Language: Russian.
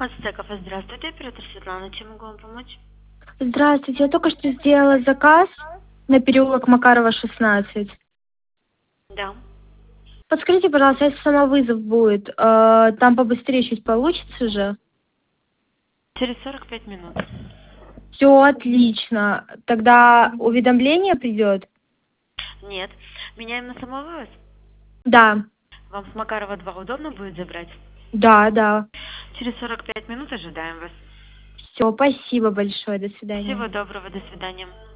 Ацтеков, здравствуйте, оператор Светлана, чем могу вам помочь? Здравствуйте, я только что сделала заказ на переулок Макарова, 16. Да. Подскажите, пожалуйста, если самовызов будет, там побыстрее чуть получится же? Через 45 минут. Все отлично. Тогда уведомление придет? Нет. Меняем на самовывоз? Да, Вам с Макарова 2 удобно будет забрать? да. Через 45 минут ожидаем вас. Все, спасибо большое, до свидания. Всего доброго, до свидания.